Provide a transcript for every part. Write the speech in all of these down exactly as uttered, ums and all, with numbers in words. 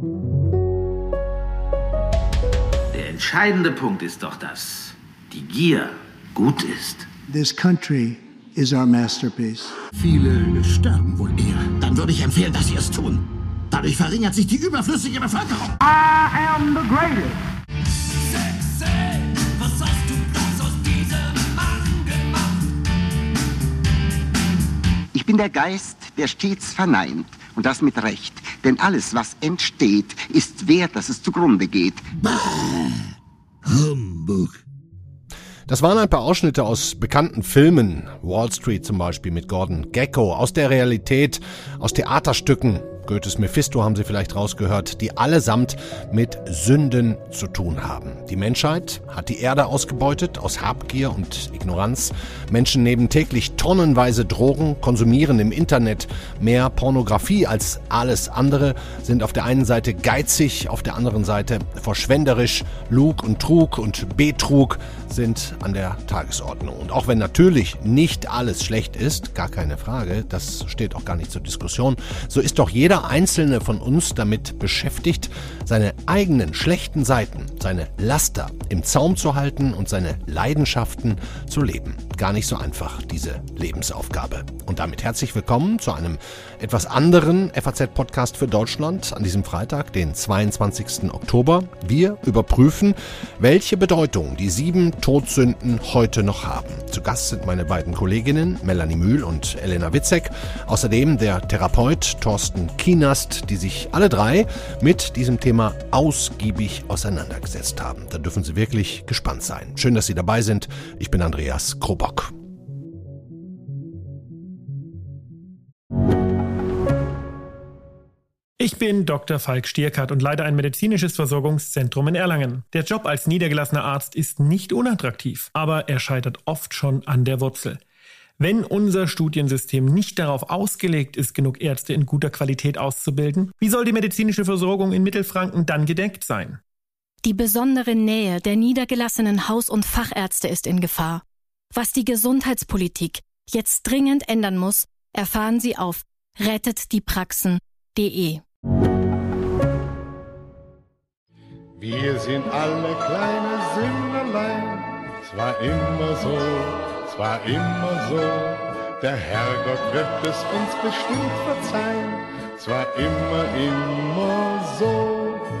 Der entscheidende Punkt ist doch, dass die Gier gut ist. This country is our masterpiece. Viele sterben wohl eher. Dann würde ich empfehlen, dass Sie es tun. Dadurch verringert sich die überflüssige Bevölkerung. I am the greatest. Sexy, was hast du bloß aus diesem Mann gemacht? Ich bin der Geist, der stets verneint. Und das mit Recht. Denn alles, was entsteht, ist wert, dass es zugrunde geht. Bah! Humbug. Das waren ein paar Ausschnitte aus bekannten Filmen, Wall Street zum Beispiel mit Gordon Gekko, aus der Realität, aus Theaterstücken, Goethes Mephisto haben Sie vielleicht rausgehört, die allesamt mit Sünden zu tun haben. Die Menschheit hat die Erde ausgebeutet aus Habgier und Ignoranz. Menschen nehmen täglich tonnenweise Drogen, konsumieren im Internet mehr Pornografie als alles andere, sind auf der einen Seite geizig, auf der anderen Seite verschwenderisch. Lug und Trug und Betrug sind an der Tagesordnung. Und auch wenn natürlich nicht alles schlecht ist, gar keine Frage, das steht auch gar nicht zur Diskussion, so ist doch jeder Einzelne von uns damit beschäftigt, seine eigenen schlechten Seiten, seine Laster im Zaum zu halten und seine Leidenschaften zu leben. Gar nicht so einfach, diese Lebensaufgabe. Und damit herzlich willkommen zu einem etwas anderen F A Z-Podcast für Deutschland an diesem Freitag, den zweiundzwanzigsten Oktober. Wir überprüfen, welche Bedeutung die sieben Todsünden heute noch haben. Zu Gast sind meine beiden Kolleginnen Melanie Mühl und Elena Witzek, außerdem der Therapeut Thorsten Kienast, die sich alle drei mit diesem Thema ausgiebig auseinandergesetzt haben. Da dürfen Sie wirklich gespannt sein. Schön, dass Sie dabei sind. Ich bin Andreas Krobock. Ich bin Doktor Falk Stierkart und leite ein medizinisches Versorgungszentrum in Erlangen. Der Job als niedergelassener Arzt ist nicht unattraktiv, aber er scheitert oft schon an der Wurzel. Wenn unser Studiensystem nicht darauf ausgelegt ist, genug Ärzte in guter Qualität auszubilden, wie soll die medizinische Versorgung in Mittelfranken dann gedeckt sein? Die besondere Nähe der niedergelassenen Haus- und Fachärzte ist in Gefahr. Was die Gesundheitspolitik jetzt dringend ändern muss, erfahren Sie auf rettet die praxen punkt de. Wir sind alle kleine Sünderlein, es war immer so, es war immer so. Der Herrgott wird es uns bestimmt verzeihen, es war immer, immer so.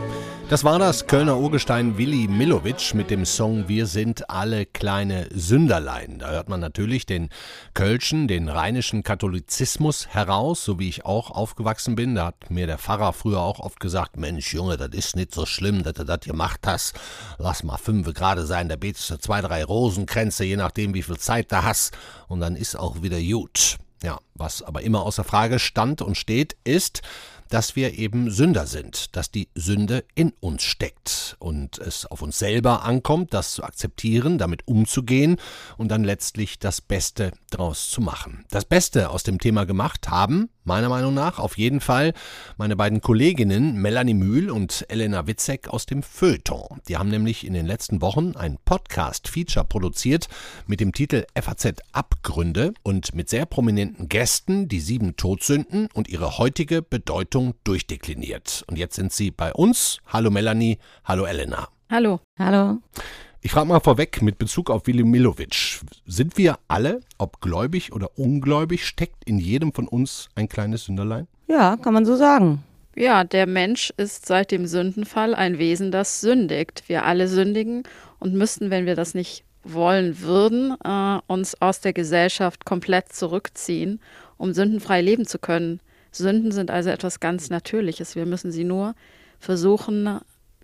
Das war das Kölner Urgestein Willi Millowitsch mit dem Song Wir sind alle kleine Sünderlein. Da hört man natürlich den kölschen, den rheinischen Katholizismus heraus, so wie ich auch aufgewachsen bin. Da hat mir der Pfarrer früher auch oft gesagt, Mensch Junge, das ist nicht so schlimm, dass du das gemacht hast. Lass mal fünfe gerade sein, da betest du zwei, drei Rosenkränze, je nachdem wie viel Zeit du hast und dann ist auch wieder gut. Ja, was aber immer außer Frage stand und steht, ist, dass wir eben Sünder sind, dass die Sünde in uns steckt und es auf uns selber ankommt, das zu akzeptieren, damit umzugehen und dann letztlich das Beste draus zu machen. Das Beste aus dem Thema gemacht haben, meiner Meinung nach, auf jeden Fall meine beiden Kolleginnen Melanie Mühl und Elena Witzek aus dem Feuilleton. Die haben nämlich in den letzten Wochen ein Podcast-Feature produziert mit dem Titel F A Z Abgründe und mit sehr prominenten Gästen die sieben Todsünden und ihre heutige Bedeutung durchdekliniert. Und jetzt sind sie bei uns. Hallo Melanie, hallo Elena. Hallo. Hallo. Ich frage mal vorweg mit Bezug auf Willi Millowitsch. Sind wir alle, ob gläubig oder ungläubig, steckt in jedem von uns ein kleines Sünderlein? Ja, kann man so sagen. Ja, der Mensch ist seit dem Sündenfall ein Wesen, das sündigt. Wir alle sündigen und müssten, wenn wir das nicht wollen würden, äh, uns aus der Gesellschaft komplett zurückziehen, um sündenfrei leben zu können. Sünden sind also etwas ganz Natürliches. Wir müssen sie nur versuchen,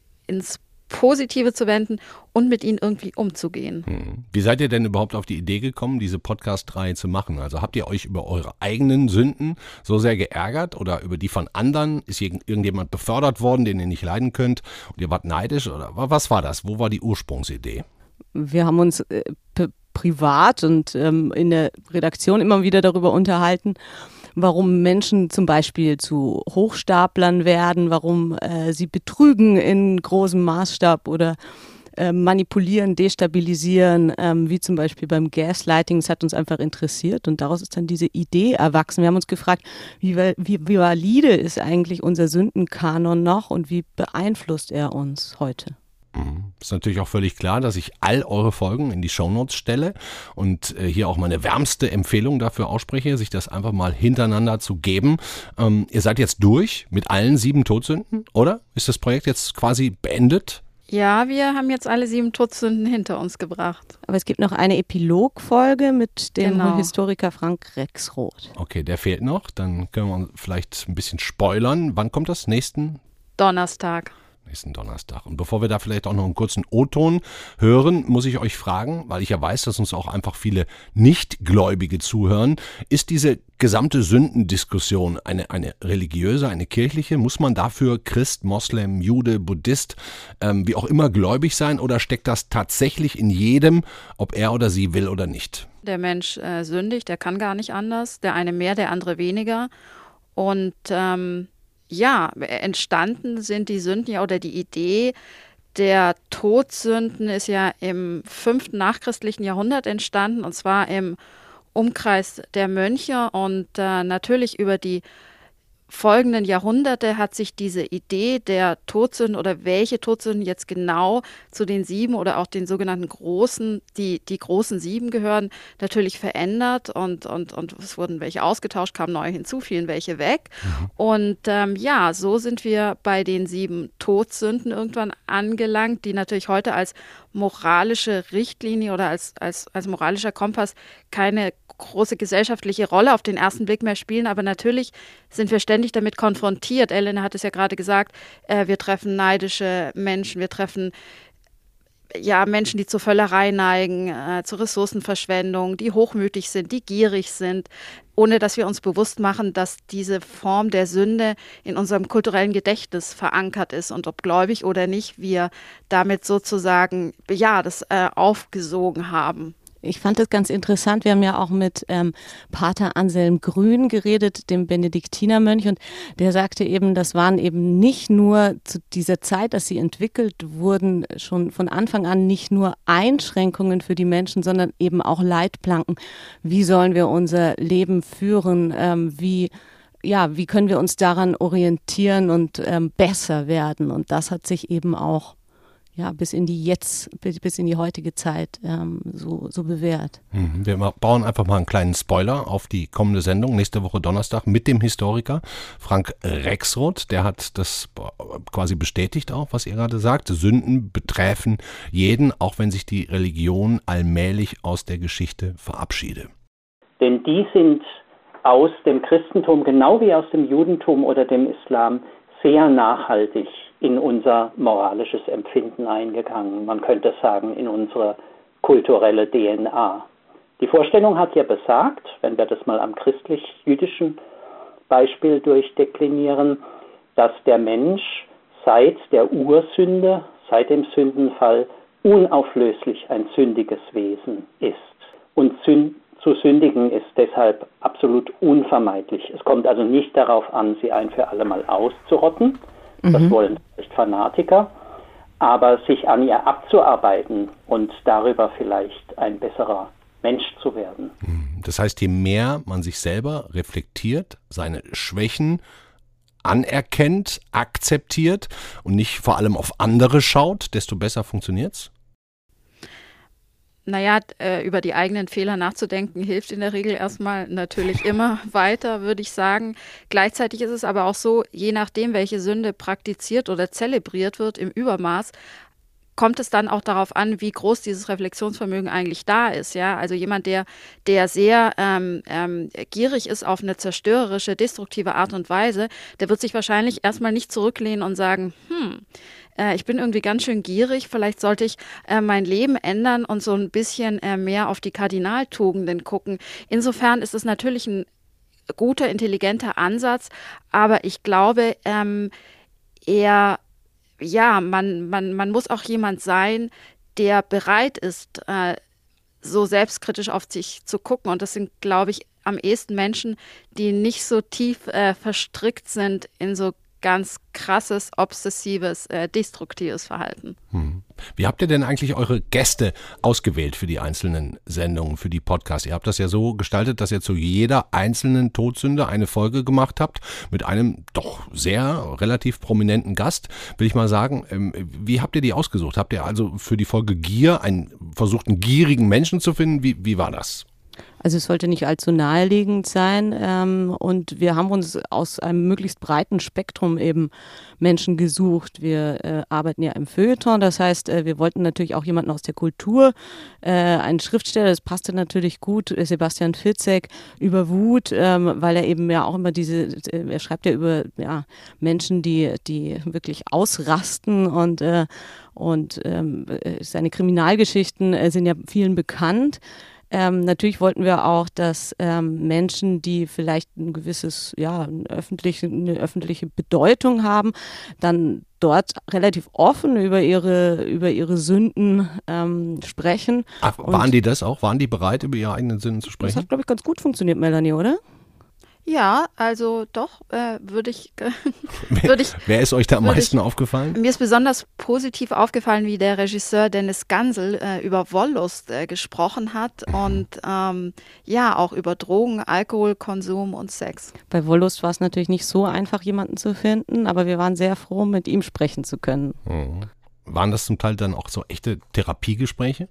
ins Positive zu wenden und mit ihnen irgendwie umzugehen. Hm. Wie seid ihr denn überhaupt auf die Idee gekommen, diese Podcast-Reihe zu machen? Also habt ihr euch über eure eigenen Sünden so sehr geärgert oder über die von anderen? Ist irgendjemand befördert worden, den ihr nicht leiden könnt und ihr wart neidisch? Oder was war das? Wo war die Ursprungsidee? Wir haben uns äh, p- privat und ähm, in der Redaktion immer wieder darüber unterhalten, warum Menschen zum Beispiel zu Hochstaplern werden, warum äh, sie betrügen in großem Maßstab oder äh, manipulieren, destabilisieren, ähm, wie zum Beispiel beim Gaslighting. Es hat uns einfach interessiert und daraus ist dann diese Idee erwachsen. Wir haben uns gefragt, wie, wie, wie valide ist eigentlich unser Sündenkanon noch und wie beeinflusst er uns heute? Ist natürlich auch völlig klar, dass ich all eure Folgen in die Shownotes stelle und äh, hier auch meine wärmste Empfehlung dafür ausspreche, sich das einfach mal hintereinander zu geben. Ähm, ihr seid jetzt durch mit allen sieben Todsünden, oder? Ist das Projekt jetzt quasi beendet? Ja, wir haben jetzt alle sieben Todsünden hinter uns gebracht. Aber es gibt noch eine Epilogfolge mit dem Genau. Historiker Frank Rexroth. Okay, der fehlt noch. Dann können wir vielleicht ein bisschen spoilern. Wann kommt das? Nächsten? Donnerstag. Nächsten Donnerstag. Und bevor wir da vielleicht auch noch einen kurzen O-Ton hören, muss ich euch fragen, weil ich ja weiß, dass uns auch einfach viele Nichtgläubige zuhören, ist diese gesamte Sündendiskussion eine, eine religiöse, eine kirchliche? Muss man dafür Christ, Moslem, Jude, Buddhist, ähm, wie auch immer gläubig sein oder steckt das tatsächlich in jedem, ob er oder sie will oder nicht? Der Mensch äh, sündigt, der kann gar nicht anders. Der eine mehr, der andere weniger. Und ähm, ja, entstanden sind die Sünden ja oder die Idee der Todsünden ist ja im fünften nachchristlichen Jahrhundert entstanden und zwar im Umkreis der Mönche und äh, natürlich über die folgenden Jahrhunderte hat sich diese Idee der Todsünden oder welche Todsünden jetzt genau zu den sieben oder auch den sogenannten großen, die, die großen sieben gehören, natürlich verändert und, und, und es wurden welche ausgetauscht, kamen neue hinzu, fielen welche weg. Mhm. Und ähm, ja, so sind wir bei den sieben Todsünden irgendwann angelangt, die natürlich heute als moralische Richtlinie oder als, als, als moralischer Kompass keine große gesellschaftliche Rolle auf den ersten Blick mehr spielen, aber natürlich sind wir ständig damit konfrontiert. Elena hat es ja gerade gesagt, äh, wir treffen neidische Menschen, wir treffen ja Menschen, die zur Völlerei neigen, äh, zur Ressourcenverschwendung, die hochmütig sind, die gierig sind, ohne dass wir uns bewusst machen, dass diese Form der Sünde in unserem kulturellen Gedächtnis verankert ist und ob gläubig oder nicht, wir damit sozusagen ja das äh, aufgesogen haben. Ich fand das ganz interessant. Wir haben ja auch mit ähm, Pater Anselm Grün geredet, dem Benediktinermönch, und der sagte eben, das waren eben nicht nur zu dieser Zeit, dass sie entwickelt wurden, schon von Anfang an nicht nur Einschränkungen für die Menschen, sondern eben auch Leitplanken. Wie sollen wir unser Leben führen? Ähm, wie ja, wie können wir uns daran orientieren und ähm, besser werden? Und das hat sich eben auch ja, bis in die jetzt, bis in die heutige Zeit ähm, so, so bewährt. Wir bauen einfach mal einen kleinen Spoiler auf die kommende Sendung, nächste Woche Donnerstag, mit dem Historiker Frank Rexroth. Der hat das quasi bestätigt auch, was ihr gerade sagt. Sünden betreffen jeden, auch wenn sich die Religion allmählich aus der Geschichte verabschiede. Denn die sind aus dem Christentum, genau wie aus dem Judentum oder dem Islam, sehr nachhaltig in unser moralisches Empfinden eingegangen. Man könnte sagen, in unsere kulturelle D N A. Die Vorstellung hat ja besagt, wenn wir das mal am christlich-jüdischen Beispiel durchdeklinieren, dass der Mensch seit der Ursünde, seit dem Sündenfall, unauflöslich ein sündiges Wesen ist. Und Sünd, zu sündigen ist deshalb absolut unvermeidlich. Es kommt also nicht darauf an, sie ein für alle Mal auszurotten. Das mhm. wollen vielleicht Fanatiker, aber sich an ihr abzuarbeiten und darüber vielleicht ein besserer Mensch zu werden. Das heißt, je mehr man sich selber reflektiert, seine Schwächen anerkennt, akzeptiert und nicht vor allem auf andere schaut, desto besser funktioniert's? Naja, äh, über die eigenen Fehler nachzudenken, hilft in der Regel erstmal natürlich immer weiter, würde ich sagen. Gleichzeitig ist es aber auch so, je nachdem, welche Sünde praktiziert oder zelebriert wird im Übermaß, kommt es dann auch darauf an, wie groß dieses Reflexionsvermögen eigentlich da ist. Ja? Also jemand, der, der sehr ähm, ähm, gierig ist auf eine zerstörerische, destruktive Art und Weise, der wird sich wahrscheinlich erstmal nicht zurücklehnen und sagen, hm, äh, ich bin irgendwie ganz schön gierig, vielleicht sollte ich äh, mein Leben ändern und so ein bisschen äh, mehr auf die Kardinaltugenden gucken. Insofern ist es natürlich ein guter, intelligenter Ansatz, aber ich glaube, ähm, er Ja, man, man, man muss auch jemand sein, der bereit ist, äh, so selbstkritisch auf sich zu gucken. Und das sind, glaube ich, am ehesten Menschen, die nicht so tief äh, verstrickt sind in so ganz krasses, obsessives, äh, destruktives Verhalten. Hm. Wie habt ihr denn eigentlich eure Gäste ausgewählt für die einzelnen Sendungen, für die Podcasts? Ihr habt das ja so gestaltet, dass ihr zu jeder einzelnen Todsünde eine Folge gemacht habt mit einem doch sehr relativ prominenten Gast, will ich mal sagen. Ähm, wie habt ihr die ausgesucht? Habt ihr also für die Folge Gier einen versucht, einen gierigen Menschen zu finden? Wie, wie war das? Also es sollte nicht allzu naheliegend sein ähm, und wir haben uns aus einem möglichst breiten Spektrum eben Menschen gesucht. Wir äh, arbeiten ja im Feuilleton, das heißt, äh, wir wollten natürlich auch jemanden aus der Kultur, äh, einen Schriftsteller, das passte natürlich gut, Sebastian Fitzek, über Wut, ähm, weil er eben ja auch immer diese, äh, er schreibt ja über ja, Menschen, die, die wirklich ausrasten und, äh, und ähm, seine Kriminalgeschichten äh, sind ja vielen bekannt. Ähm, natürlich wollten wir auch, dass ähm, Menschen, die vielleicht ein gewisses, ja, eine öffentliche, eine öffentliche Bedeutung haben, dann dort relativ offen über ihre, über ihre Sünden ähm, sprechen. Ach, waren Und die das auch? Waren die bereit, über ihre eigenen Sünden zu sprechen? Das hat, glaube ich, ganz gut funktioniert, Melanie, oder? Ja, also doch, äh, würde ich, würd ich... Wer ist euch da am meisten ich, aufgefallen? Mir ist besonders positiv aufgefallen, wie der Regisseur Dennis Gansel äh, über Wollust äh, gesprochen hat und ähm, ja, auch über Drogen, Alkoholkonsum und Sex. Bei Wollust war es natürlich nicht so einfach, jemanden zu finden, aber wir waren sehr froh, mit ihm sprechen zu können. Mhm. Waren das zum Teil dann auch so echte Therapiegespräche?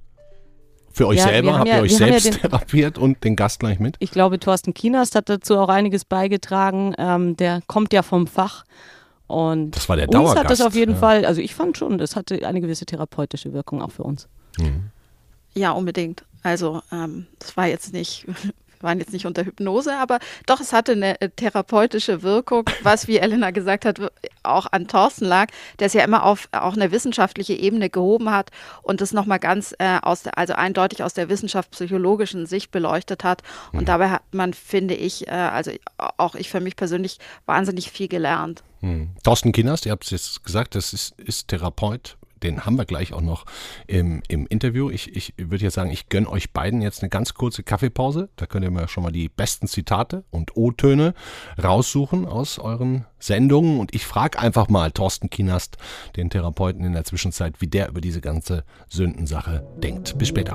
Für euch ja, selber? Habt ja, ihr euch selbst ja den, therapiert und den Gast gleich mit? Ich glaube, Thorsten Kienast hat dazu auch einiges beigetragen. Ähm, der kommt ja vom Fach. Und das war der Dauergast. Uns hat das auf jeden ja. Fall, also ich fand schon, das hatte eine gewisse therapeutische Wirkung auch für uns. Mhm. Ja, unbedingt. Also ähm, das war jetzt nicht... Wir waren jetzt nicht unter Hypnose, aber doch, es hatte eine therapeutische Wirkung, was, wie Elena gesagt hat, auch an Thorsten lag, der es ja immer auf auch eine wissenschaftliche Ebene gehoben hat und das nochmal ganz äh, aus der, also eindeutig aus der wissenschaftspsychologischen Sicht beleuchtet hat. Und mhm. dabei hat man, finde ich, äh, also auch ich für mich persönlich wahnsinnig viel gelernt. Mhm. Thorsten Kienast, ihr habt es jetzt gesagt, das ist, ist Therapeut. Den haben wir gleich auch noch im, im Interview. Ich, ich würde jetzt sagen, ich gönne euch beiden jetzt eine ganz kurze Kaffeepause. Da könnt ihr mir schon mal die besten Zitate und O-Töne raussuchen aus euren Sendungen. Und ich frage einfach mal Thorsten Kienast, den Therapeuten in der Zwischenzeit, wie der über diese ganze Sündensache denkt. Bis später.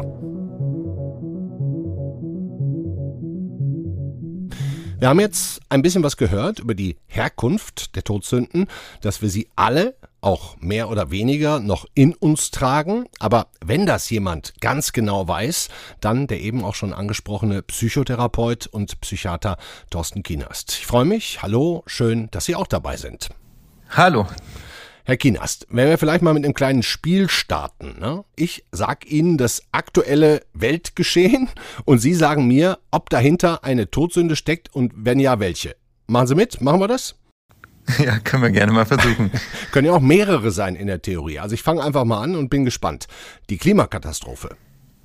Wir haben jetzt ein bisschen was gehört über die Herkunft der Todsünden, dass wir sie alle auch mehr oder weniger noch in uns tragen. Aber wenn das jemand ganz genau weiß, dann der eben auch schon angesprochene Psychotherapeut und Psychiater Thorsten Kienast. Ich freue mich. Hallo, schön, dass Sie auch dabei sind. Hallo. Herr Kienast, wenn wir vielleicht mal mit einem kleinen Spiel starten. Ne? Ich sage Ihnen das aktuelle Weltgeschehen und Sie sagen mir, ob dahinter eine Todsünde steckt und wenn ja, welche. Machen Sie mit? Machen wir das? Ja, können wir gerne mal versuchen. Können ja auch mehrere sein in der Theorie. Also ich fange einfach mal an und bin gespannt. Die Klimakatastrophe.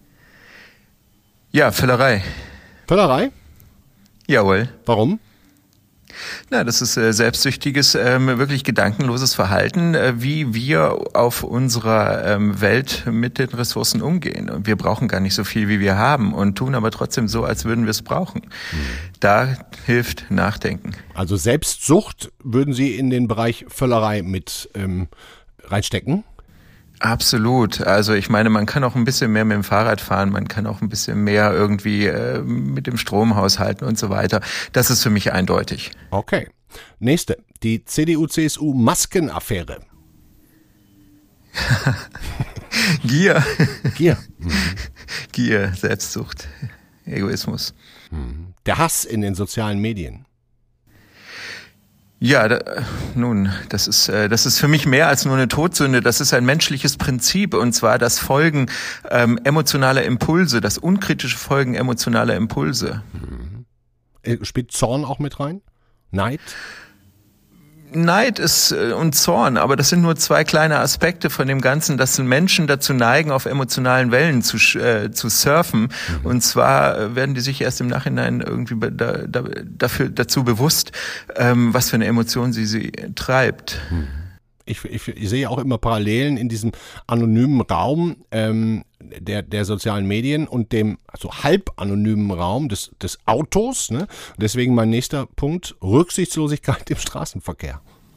Ja, Völlerei. Völlerei? Jawohl. Warum? Na, das ist äh, selbstsüchtiges, ähm, wirklich gedankenloses Verhalten, äh, wie wir auf unserer ähm, Welt mit den Ressourcen umgehen. Und wir brauchen gar nicht so viel, wie wir haben und tun aber trotzdem so, als würden wir es brauchen. Hm. Da hilft Nachdenken. Also Selbstsucht würden Sie in den Bereich Völlerei mit ähm, reinstecken? Absolut. Also ich meine, man kann auch ein bisschen mehr mit dem Fahrrad fahren, man kann auch ein bisschen mehr irgendwie äh, mit dem Strom haushalten und so weiter. Das ist für mich eindeutig. Okay. Nächste. Die C D U C S U-Maskenaffäre. Gier. Gier. Mhm. Gier, Selbstsucht, Egoismus. Mhm. Der Hass in den sozialen Medien. Ja, da, nun, das ist äh, das ist für mich mehr als nur eine Todsünde. Das ist ein menschliches Prinzip, und zwar das Folgen ähm, emotionaler Impulse, das unkritische Folgen emotionaler Impulse. Mhm. Spielt Zorn auch mit rein? Neid? Neid ist äh, und Zorn, aber das sind nur zwei kleine Aspekte von dem Ganzen, dass Menschen dazu neigen, auf emotionalen Wellen zu äh, zu surfen. Mhm. Und zwar äh, werden die sich erst im Nachhinein irgendwie da, da, dafür dazu bewusst, ähm, was für eine Emotion sie sie treibt. Mhm. Ich, ich, ich sehe auch immer Parallelen in diesem anonymen Raum ähm, der, der sozialen Medien und dem also halb anonymen Raum des, des Autos. Ne? Deswegen mein nächster Punkt, Rücksichtslosigkeit im Straßenverkehr.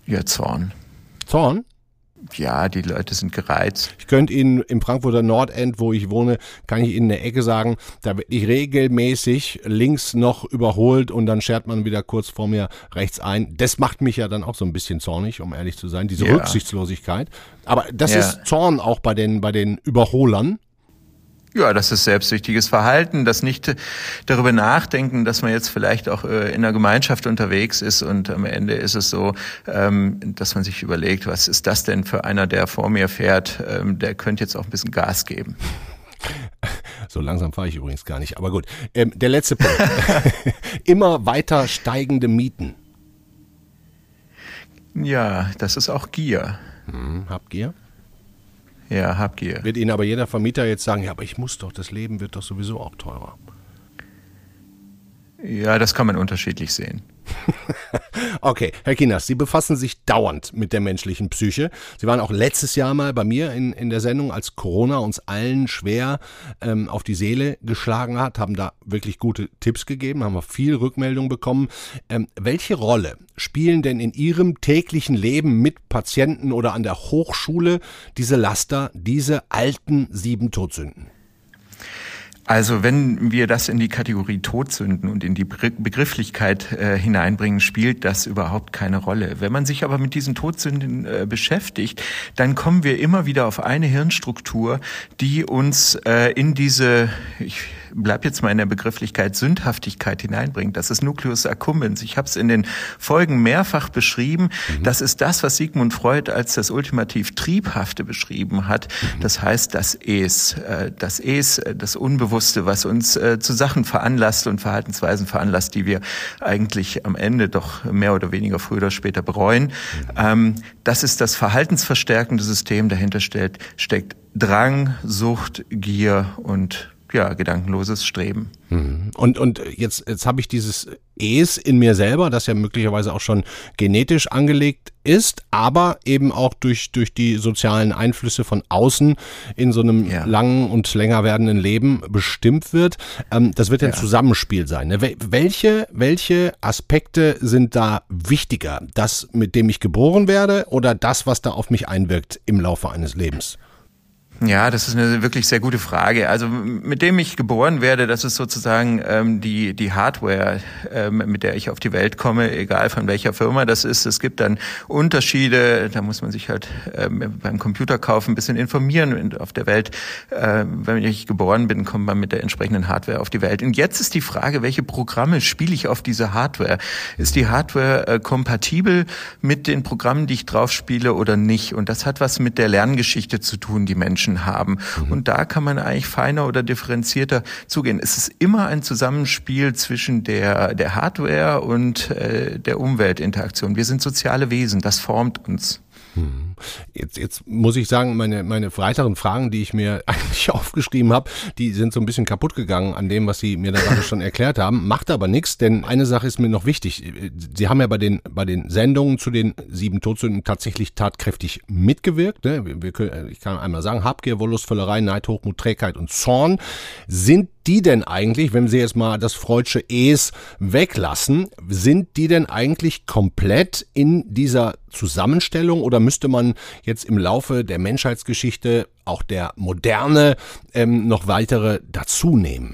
Ja, Zorn. Zorn? Ja, die Leute sind gereizt. Ich könnte Ihnen im Frankfurter Nordend, wo ich wohne, kann ich Ihnen eine Ecke sagen, da werde ich regelmäßig links noch überholt und dann schert man wieder kurz vor mir rechts ein. Das macht mich ja dann auch so ein bisschen zornig, um ehrlich zu sein, diese ja. Rücksichtslosigkeit. Aber das ja. ist Zorn auch bei den, bei den Überholern. Ja, das ist selbstsüchtiges Verhalten, das nicht darüber nachdenken, dass man jetzt vielleicht auch in einer Gemeinschaft unterwegs ist und am Ende ist es so, dass man sich überlegt, was ist das denn für einer, der vor mir fährt, der könnte jetzt auch ein bisschen Gas geben. So langsam fahre ich übrigens gar nicht, aber gut. Ähm, der letzte Punkt. Immer weiter steigende Mieten. Ja, das ist auch Gier. Hm, Habgier? Ja, Habgier. Wird Ihnen aber jeder Vermieter jetzt sagen, ja, aber ich muss doch, das Leben wird doch sowieso auch teurer. Ja, das kann man unterschiedlich sehen. Okay, Herr Kienast, Sie befassen sich dauernd mit der menschlichen Psyche. Sie waren auch letztes Jahr mal bei mir in, in der Sendung, als Corona uns allen schwer ähm, auf die Seele geschlagen hat, haben da wirklich gute Tipps gegeben, haben wir viel Rückmeldung bekommen. Ähm, welche Rolle spielen denn in Ihrem täglichen Leben mit Patienten oder an der Hochschule diese Laster, diese alten sieben Todsünden? Also wenn wir das in die Kategorie Todsünden und in die Begrifflichkeit äh, hineinbringen, spielt das überhaupt keine Rolle. Wenn man sich aber mit diesen Todsünden äh, beschäftigt, dann kommen wir immer wieder auf eine Hirnstruktur, die uns äh, in diese, ich bleib jetzt mal in der Begrifflichkeit, Sündhaftigkeit hineinbringt. Das ist Nucleus accumbens. Ich habe es in den Folgen mehrfach beschrieben. Mhm. Das ist das, was Sigmund Freud als das ultimativ Triebhafte beschrieben hat. Mhm. Das heißt, das Es, äh, das Es, das Unbewusste, was uns äh, zu Sachen veranlasst und Verhaltensweisen veranlasst, die wir eigentlich am Ende doch mehr oder weniger früher oder später bereuen. Mhm. Ähm, das ist das verhaltensverstärkende System. Dahinter steht, steckt Drang, Sucht, Gier und ja, gedankenloses Streben. Und, und jetzt, jetzt habe ich dieses Es in mir selber, das ja möglicherweise auch schon genetisch angelegt ist, aber eben auch durch, durch die sozialen Einflüsse von außen in so einem ja. langen und länger werdenden Leben bestimmt wird. Ähm, das wird ja ein ja. Zusammenspiel sein. Ne? Welche, welche Aspekte sind da wichtiger? Das, mit dem ich geboren werde, oder das, was da auf mich einwirkt im Laufe eines Lebens? Ja, das ist eine wirklich sehr gute Frage. Also mit dem ich geboren werde, das ist sozusagen ähm, die die Hardware, ähm, mit der ich auf die Welt komme, egal von welcher Firma das ist. Es gibt dann Unterschiede, da muss man sich halt ähm, beim Computerkauf ein bisschen informieren. Und auf der Welt, äh, wenn ich geboren bin, kommt man mit der entsprechenden Hardware auf die Welt. Und jetzt ist die Frage, welche Programme spiele ich auf diese Hardware? Ist die Hardware äh, kompatibel mit den Programmen, die ich drauf spiele oder nicht? Und das hat was mit der Lerngeschichte zu tun, die Menschen haben. Mhm. Und da kann man eigentlich feiner oder differenzierter zugehen. Es ist immer ein Zusammenspiel zwischen der, der Hardware und äh, der Umweltinteraktion. Wir sind soziale Wesen, das formt uns. Jetzt, jetzt muss ich sagen, meine, meine weiteren Fragen, die ich mir eigentlich aufgeschrieben habe, die sind so ein bisschen kaputt gegangen an dem, was Sie mir da gerade schon erklärt haben. Macht aber nichts, denn eine Sache ist mir noch wichtig. Sie haben ja bei den, bei den Sendungen zu den sieben Todsünden tatsächlich tatkräftig mitgewirkt. Ne? Wir, wir können, ich kann einmal sagen, Habgier, Wollust, Völlerei, Neid, Hochmut, Trägheit und Zorn. Sind die denn eigentlich, wenn Sie jetzt mal das Freudsche Es weglassen, sind die denn eigentlich komplett in dieser Zusammenstellung, oder müsste man jetzt im Laufe der Menschheitsgeschichte auch der Moderne ähm, noch weitere dazu nehmen?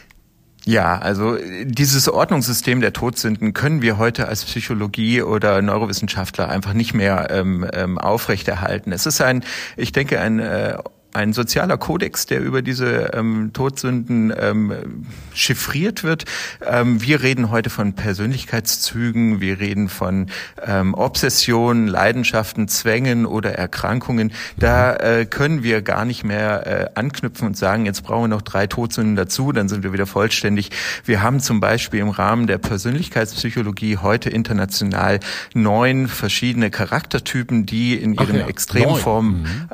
Ja, also dieses Ordnungssystem der Todsünden können wir heute als Psychologie oder Neurowissenschaftler einfach nicht mehr ähm, ähm, aufrechterhalten. Es ist ein, ich denke, ein äh, ein sozialer Kodex, der über diese ähm, Todsünden ähm, chiffriert wird. Ähm, wir reden heute von Persönlichkeitszügen, wir reden von ähm, Obsessionen, Leidenschaften, Zwängen oder Erkrankungen. Da äh, können wir gar nicht mehr äh, anknüpfen und sagen, jetzt brauchen wir noch drei Todsünden dazu, dann sind wir wieder vollständig. Wir haben zum Beispiel im Rahmen der Persönlichkeitspsychologie heute international neun verschiedene Charaktertypen, die in ihren ja, Extremformen mhm.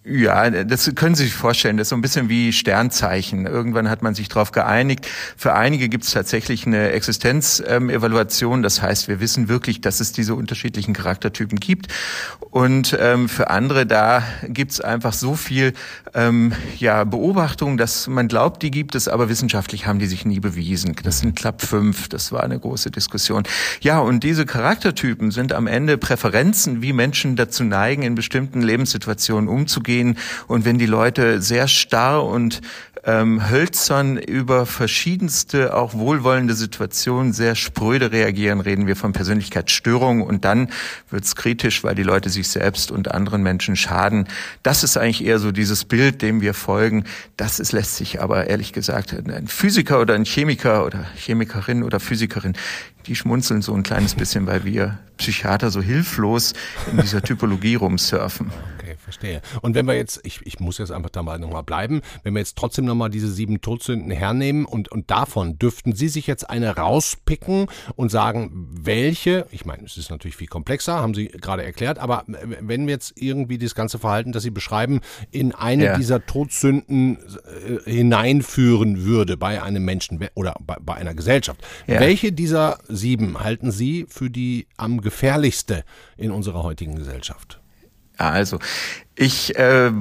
Ja, das können Sie sich vorstellen. Das ist so ein bisschen wie Sternzeichen. Irgendwann hat man sich darauf geeinigt. Für einige gibt es tatsächlich eine Existenzevaluation. Das heißt, wir wissen wirklich, dass es diese unterschiedlichen Charaktertypen gibt. Und ähm, für andere, da gibt es einfach so viel ähm, ja, Beobachtung, dass man glaubt, die gibt es, aber wissenschaftlich haben die sich nie bewiesen. Das sind Club fünf. Das war eine große Diskussion. Ja, und diese Charaktertypen sind am Ende Präferenzen, wie Menschen dazu neigen, in bestimmten Lebenssituationen umzugehen. Und wenn die Leute sehr starr und ähm, hölzern über verschiedenste, auch wohlwollende Situationen sehr spröde reagieren, reden wir von Persönlichkeitsstörungen. Und dann wird's kritisch, weil die Leute sich selbst und anderen Menschen schaden. Das ist eigentlich eher so dieses Bild, dem wir folgen. Das ist, lässt sich aber ehrlich gesagt, ein Physiker oder ein Chemiker oder Chemikerin oder Physikerin, die schmunzeln so ein kleines bisschen, weil wir Psychiater so hilflos in dieser Typologie rumsurfen. Okay, verstehe. Und wenn wir jetzt, ich, ich muss jetzt einfach da mal nochmal bleiben, wenn wir jetzt trotzdem nochmal diese sieben Todsünden hernehmen und, und davon dürften Sie sich jetzt eine rauspicken und sagen, welche, ich meine, es ist natürlich viel komplexer, haben Sie gerade erklärt, aber wenn wir jetzt irgendwie das ganze Verhalten, das Sie beschreiben, in eine ja. dieser Todsünden äh, hineinführen würde bei einem Menschen oder bei, bei einer Gesellschaft, ja. welche dieser sieben halten Sie für die am gefährlichste in unserer heutigen Gesellschaft? Also, ich äh,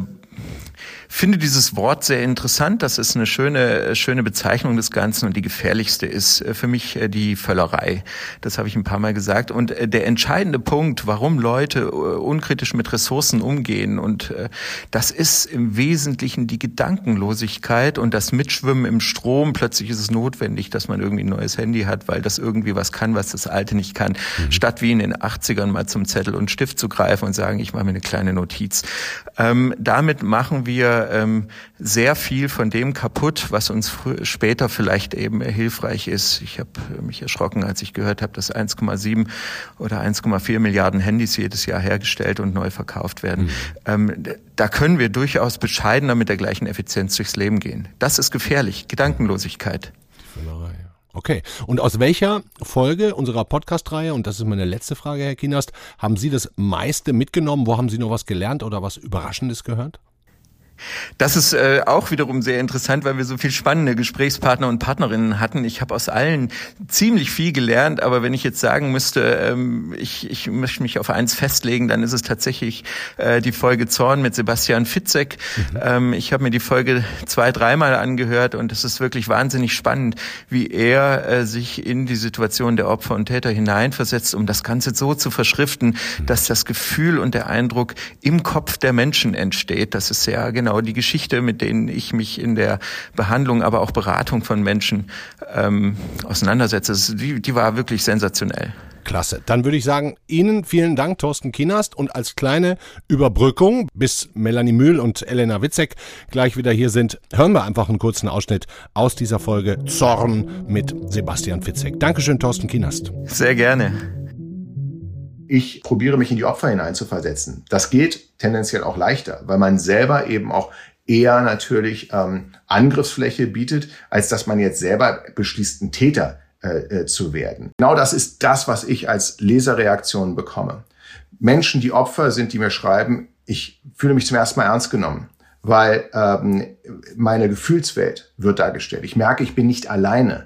finde dieses Wort sehr interessant. Das ist eine schöne, schöne Bezeichnung des Ganzen und die gefährlichste ist für mich die Völlerei. Das habe ich ein paar Mal gesagt. Und der entscheidende Punkt, warum Leute unkritisch mit Ressourcen umgehen, und das ist im Wesentlichen die Gedankenlosigkeit und das Mitschwimmen im Strom. Plötzlich ist es notwendig, dass man irgendwie ein neues Handy hat, weil das irgendwie was kann, was das alte nicht kann. Mhm. Statt wie in den achtzigern mal zum Zettel und Stift zu greifen und sagen, ich mache mir eine kleine Notiz. Ähm, damit machen wir ähm, sehr viel von dem kaputt, was uns frü- später vielleicht eben hilfreich ist. Ich habe mich erschrocken, als ich gehört habe, dass eins Komma sieben oder eins Komma vier Milliarden Handys jedes Jahr hergestellt und neu verkauft werden. Mhm. Ähm, da können wir durchaus bescheidener mit der gleichen Effizienz durchs Leben gehen. Das ist gefährlich. Gedankenlosigkeit. Okay. Und aus welcher Folge unserer Podcast-Reihe, und das ist meine letzte Frage, Herr Kienast, haben Sie das meiste mitgenommen? Wo haben Sie noch was gelernt oder was Überraschendes gehört? Das ist äh, auch wiederum sehr interessant, weil wir so viel spannende Gesprächspartner und Partnerinnen hatten. Ich habe aus allen ziemlich viel gelernt, aber wenn ich jetzt sagen müsste, ähm, ich, ich möchte mich auf eins festlegen, dann ist es tatsächlich äh, die Folge Zorn mit Sebastian Fitzek. Mhm. Ähm, ich habe mir die Folge zwei, dreimal angehört und es ist wirklich wahnsinnig spannend, wie er äh, sich in die Situation der Opfer und Täter hineinversetzt, um das Ganze so zu verschriften, mhm. dass das Gefühl und der Eindruck im Kopf der Menschen entsteht. Das ist ja genau die Geschichte, mit denen ich mich in der Behandlung, aber auch Beratung von Menschen ähm, auseinandersetze. Die, die war wirklich sensationell. Klasse. Dann würde ich sagen, Ihnen vielen Dank, Thorsten Kienast. Und als kleine Überbrückung, bis Melanie Mühl und Elena Witzek gleich wieder hier sind, hören wir einfach einen kurzen Ausschnitt aus dieser Folge Zorn mit Sebastian Fitzek. Dankeschön, Thorsten Kienast. Sehr gerne. Ich probiere mich in die Opfer hineinzuversetzen. Das geht tendenziell auch leichter, weil man selber eben auch eher natürlich ähm, Angriffsfläche bietet, als dass man jetzt selber beschließt, ein Täter äh, äh, zu werden. Genau das ist das, was ich als Leserreaktion bekomme. Menschen, die Opfer sind, die mir schreiben, ich fühle mich zum ersten Mal ernst genommen, weil ähm, meine Gefühlswelt wird dargestellt. Ich merke, ich bin nicht alleine.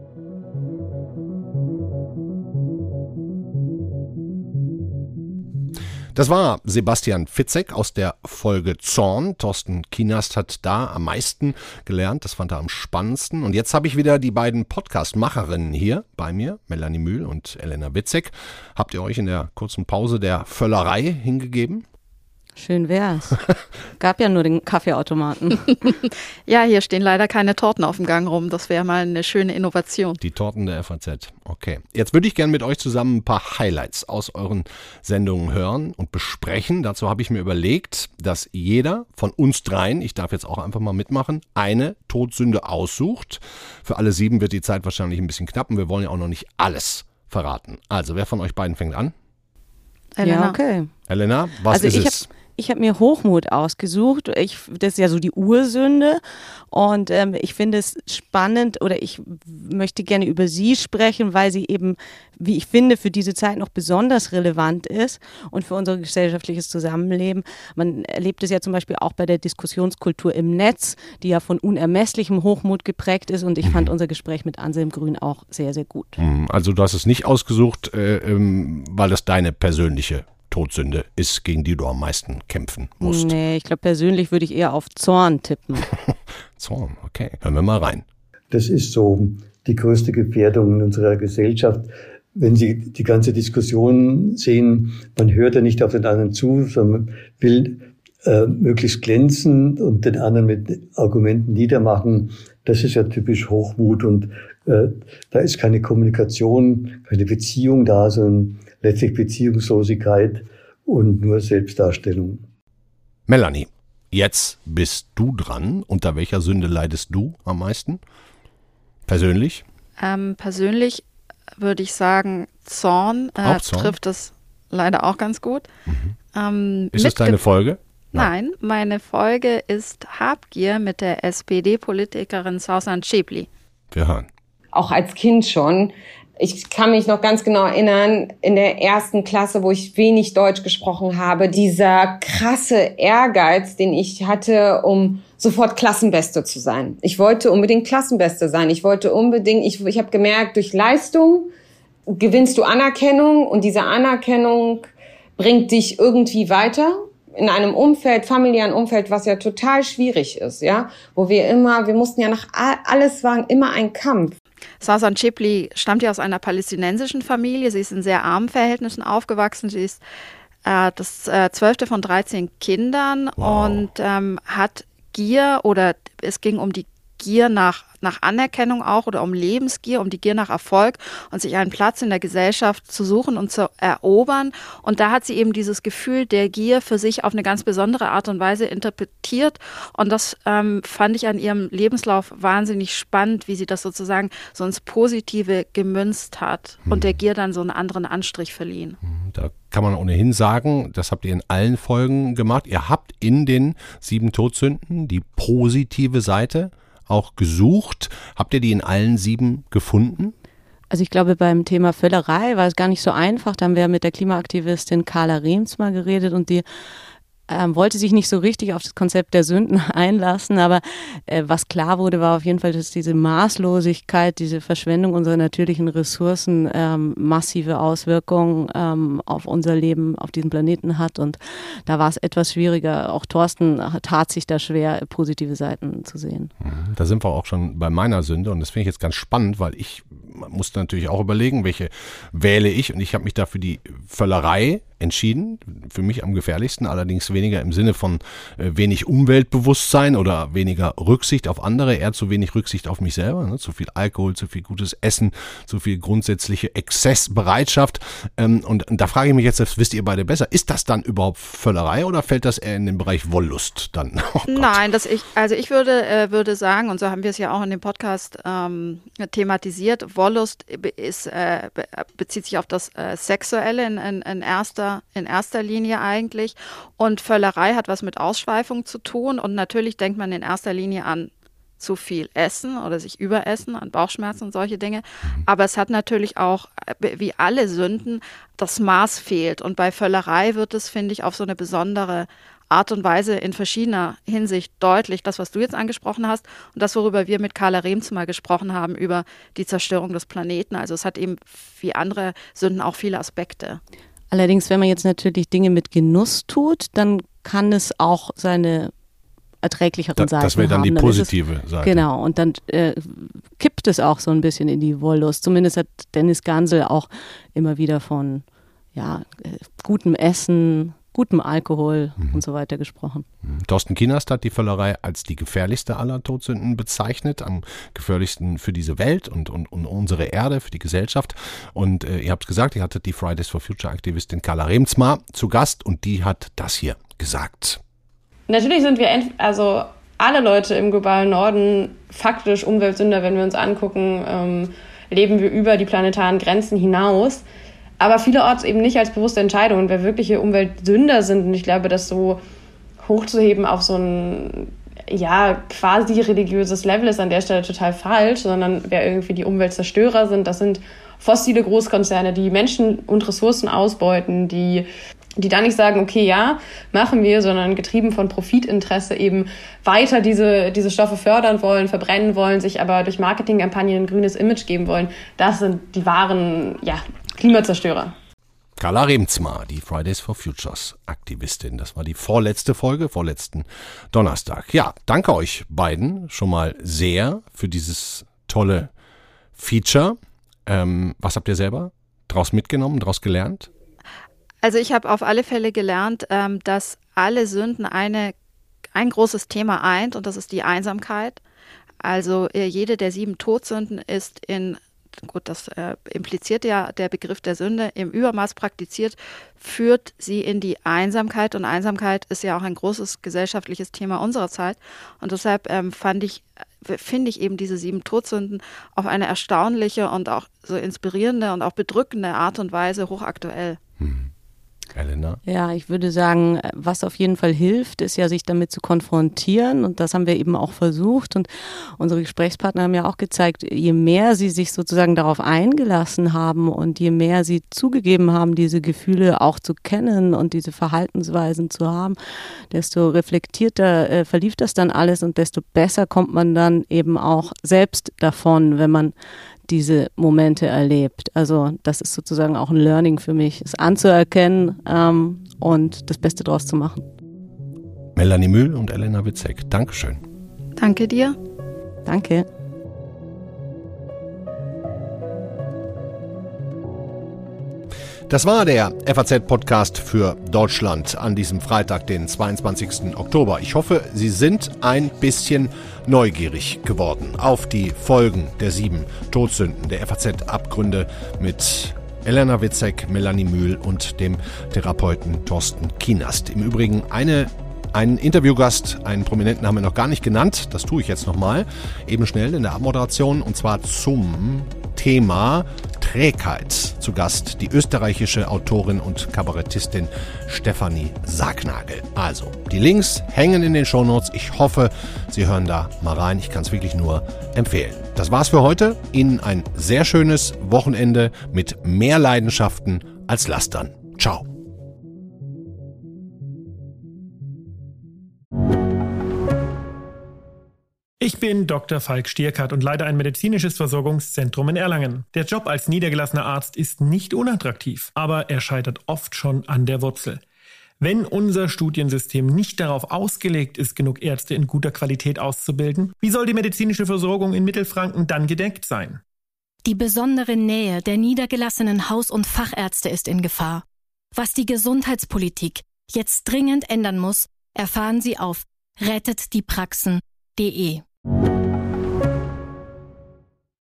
Das war Sebastian Fitzek aus der Folge Zorn. Thorsten Kienast hat da am meisten gelernt, das fand er am spannendsten. Und jetzt habe ich wieder die beiden Podcast-Macherinnen hier bei mir, Melanie Mühl und Elena Witzek. Habt ihr euch in der kurzen Pause der Völlerei hingegeben? Schön wär's. Gab ja nur den Kaffeeautomaten. Ja, hier stehen leider keine Torten auf dem Gang rum. Das wäre mal eine schöne Innovation. Die Torten der F A Z. Okay. Jetzt würde ich gerne mit euch zusammen ein paar Highlights aus euren Sendungen hören und besprechen. Dazu habe ich mir überlegt, dass jeder von uns dreien, ich darf jetzt auch einfach mal mitmachen, eine Todsünde aussucht. Für alle sieben wird die Zeit wahrscheinlich ein bisschen knapp und wir wollen ja auch noch nicht alles verraten. Also, wer von euch beiden fängt an? Elena. Ja, okay. Elena, was also ist ich es? Hab, Ich habe mir Hochmut ausgesucht. Ich, das ist ja so die Ursünde. Und ähm, ich finde es spannend oder ich möchte gerne über sie sprechen, weil sie eben, wie ich finde, für diese Zeit noch besonders relevant ist und für unser gesellschaftliches Zusammenleben. Man erlebt es ja zum Beispiel auch bei der Diskussionskultur im Netz, die ja von unermesslichem Hochmut geprägt ist. Und ich fand unser Gespräch mit Anselm Grün auch sehr, sehr gut. Also du hast es nicht ausgesucht, äh, ähm, weil das deine persönliche Todsünde ist, gegen die du am meisten kämpfen musst. Nee, ich glaube, persönlich würde ich eher auf Zorn tippen. Zorn, okay. Hören wir mal rein. Das ist so die größte Gefährdung in unserer Gesellschaft. Wenn Sie die ganze Diskussion sehen, man hört ja nicht auf den anderen zu, sondern will äh, möglichst glänzen und den anderen mit Argumenten niedermachen. Das ist ja typisch Hochmut und äh, da ist keine Kommunikation, keine Beziehung da, sondern letztlich Beziehungslosigkeit und nur Selbstdarstellung. Melanie, jetzt bist du dran. Unter welcher Sünde leidest du am meisten? Persönlich? Ähm, persönlich würde ich sagen, Zorn, äh, Zorn trifft es leider auch ganz gut. Mhm. Ähm, ist es deine Folge? Nein. Nein, meine Folge ist Habgier mit der S P D-Politikerin Sausan Schäpli. Wir hören. Auch als Kind schon. Ich kann mich noch ganz genau erinnern, in der ersten Klasse, wo ich wenig Deutsch gesprochen habe, dieser krasse Ehrgeiz, den ich hatte, um sofort Klassenbeste zu sein. Ich wollte unbedingt Klassenbeste sein. Ich wollte unbedingt, ich, ich habe gemerkt, durch Leistung gewinnst du Anerkennung und diese Anerkennung bringt dich irgendwie weiter in einem Umfeld, familiären Umfeld, was ja total schwierig ist, ja, wo wir immer, wir mussten ja nach alles war immer ein Kampf. Sausan Schäpli stammt ja aus einer palästinensischen Familie. Sie ist in sehr armen Verhältnissen aufgewachsen. Sie ist äh, das äh, zwölfte von dreizehn Kindern wow. und ähm, hat Gier oder es ging um die Gier nach, nach Anerkennung auch oder um Lebensgier, um die Gier nach Erfolg und sich einen Platz in der Gesellschaft zu suchen und zu erobern. Und da hat sie eben dieses Gefühl der Gier für sich auf eine ganz besondere Art und Weise interpretiert. Und das ähm, fand ich an ihrem Lebenslauf wahnsinnig spannend, wie sie das sozusagen so ins Positive gemünzt hat hm. und der Gier dann so einen anderen Anstrich verliehen. Da kann man ohnehin sagen, das habt ihr in allen Folgen gemacht. Ihr habt in den sieben Todsünden die positive Seite auch gesucht. Habt ihr die in allen sieben gefunden? Also ich glaube, beim Thema Völlerei war es gar nicht so einfach. Da haben wir mit der Klimaaktivistin Carla Rehms mal geredet und die ähm, wollte sich nicht so richtig auf das Konzept der Sünden einlassen. Aber äh, was klar wurde, war auf jeden Fall, dass diese Maßlosigkeit, diese Verschwendung unserer natürlichen Ressourcen ähm, massive Auswirkungen ähm, auf unser Leben auf diesem Planeten hat. Und da war es etwas schwieriger. Auch Thorsten tat sich da schwer, positive Seiten zu sehen. Da sind wir auch schon bei meiner Sünde und das finde ich jetzt ganz spannend, weil ich musste natürlich auch überlegen, welche wähle ich und ich habe mich da für die Völlerei entschieden, für mich am gefährlichsten, allerdings weniger im Sinne von äh, wenig Umweltbewusstsein oder weniger Rücksicht auf andere, eher zu wenig Rücksicht auf mich selber, ne? Zu viel Alkohol, zu viel gutes Essen, zu viel grundsätzliche Exzessbereitschaft ähm, und, und da frage ich mich jetzt, das wisst ihr beide besser, ist das dann überhaupt Völlerei oder fällt das eher in den Bereich Wollust dann? Oh Nein, das ich, also ich würde, äh, würde sagen, und so haben wir es ja auch in dem Podcast ähm, thematisiert, Wollust ist, äh, bezieht sich auf das äh, Sexuelle in, in, in erster in erster Linie eigentlich und Völlerei hat was mit Ausschweifung zu tun und natürlich denkt man in erster Linie an zu viel Essen oder sich überessen, an Bauchschmerzen und solche Dinge, aber es hat natürlich auch, wie alle Sünden, das Maß fehlt und bei Völlerei wird es, finde ich, auf so eine besondere Art und Weise in verschiedener Hinsicht deutlich, das, was du jetzt angesprochen hast und das, worüber wir mit Carla Rehms mal gesprochen haben, über die Zerstörung des Planeten. Also es hat eben wie andere Sünden auch viele Aspekte. Allerdings, wenn man jetzt natürlich Dinge mit Genuss tut, dann kann es auch seine erträglicheren da, Seiten haben. Das wäre dann die dann positive es, Seite. Genau, und dann äh, kippt es auch so ein bisschen in die Wollust. Zumindest hat Dennis Gansel auch immer wieder von ja, äh, gutem Essen, gutem Alkohol mhm. und so weiter gesprochen. Thorsten Kienast hat die Völlerei als die gefährlichste aller Todsünden bezeichnet, am gefährlichsten für diese Welt und, und, und unsere Erde, für die Gesellschaft. Und äh, ihr habt es gesagt, ihr hattet die Fridays for Future Aktivistin Carla Rehms mal zu Gast und die hat das hier gesagt. Natürlich sind wir, ent- also alle Leute im globalen Norden faktisch Umweltsünder, wenn wir uns angucken, ähm, leben wir über die planetaren Grenzen hinaus. aber vielerorts eben nicht als bewusste Entscheidung. Und wer wirkliche Umweltsünder sind, und ich glaube, das so hochzuheben auf so ein ja quasi religiöses Level ist an der Stelle total falsch, sondern wer irgendwie die Umweltzerstörer sind, das sind fossile Großkonzerne, die Menschen und Ressourcen ausbeuten, die die dann nicht sagen, okay, ja, machen wir, sondern getrieben von Profitinteresse eben weiter diese, diese Stoffe fördern wollen, verbrennen wollen, sich aber durch Marketingkampagnen ein grünes Image geben wollen. Das sind die wahren, ja, Klimazerstörer. Carla Remzma, die Fridays for Futures Aktivistin. Das war die vorletzte Folge, vorletzten Donnerstag. Ja, danke euch beiden schon mal sehr für dieses tolle Feature. Ähm, was habt ihr selber draus mitgenommen, draus gelernt? Also ich habe auf alle Fälle gelernt, ähm, dass alle Sünden eine, ein großes Thema eint, und das ist die Einsamkeit. Also äh, jede der sieben Todsünden ist in, gut, das äh, impliziert ja der Begriff der Sünde, im Übermaß praktiziert, führt sie in die Einsamkeit. Und Einsamkeit ist ja auch ein großes gesellschaftliches Thema unserer Zeit. Und deshalb ähm, fand ich, finde ich eben diese sieben Todsünden auf eine erstaunliche und auch so inspirierende und auch bedrückende Art und Weise hochaktuell. Hm. Elena? Ja, ich würde sagen, was auf jeden Fall hilft, ist ja, sich damit zu konfrontieren, und das haben wir eben auch versucht, und unsere Gesprächspartner haben ja auch gezeigt, je mehr sie sich sozusagen darauf eingelassen haben und je mehr sie zugegeben haben, diese Gefühle auch zu kennen und diese Verhaltensweisen zu haben, desto reflektierter äh, verlief das dann alles, und desto besser kommt man dann eben auch selbst davon, wenn man diese Momente erlebt. Also das ist sozusagen auch ein Learning für mich, es anzuerkennen ähm, und das Beste draus zu machen. Melanie Mühl und Elena Witzek, Dankeschön. Danke dir. Danke. Das war der F A Z-Podcast für Deutschland an diesem Freitag, den zweiundzwanzigsten Oktober. Ich hoffe, Sie sind ein bisschen neugierig geworden auf die Folgen der sieben Todsünden, der F A Z-Abgründe mit Elena Witzek, Melanie Mühl und dem Therapeuten Thorsten Kienast. Im Übrigen eine Einen Interviewgast, einen Prominenten haben wir noch gar nicht genannt. Das tue ich jetzt nochmal, eben schnell in der Abmoderation, und zwar zum Thema Trägheit. Zu Gast die österreichische Autorin und Kabarettistin Stefanie Sargnagel. Also, die Links hängen in den Shownotes. Ich hoffe, Sie hören da mal rein. Ich kann es wirklich nur empfehlen. Das war's für heute. Ihnen ein sehr schönes Wochenende mit mehr Leidenschaften als Lastern. Ciao. Ich bin Doktor Falk Stierkart und leite ein medizinisches Versorgungszentrum in Erlangen. Der Job als niedergelassener Arzt ist nicht unattraktiv, aber er scheitert oft schon an der Wurzel. Wenn unser Studiensystem nicht darauf ausgelegt ist, genug Ärzte in guter Qualität auszubilden, wie soll die medizinische Versorgung in Mittelfranken dann gedeckt sein? Die besondere Nähe der niedergelassenen Haus- und Fachärzte ist in Gefahr. Was die Gesundheitspolitik jetzt dringend ändern muss, erfahren Sie auf rettet die praxen punkt de.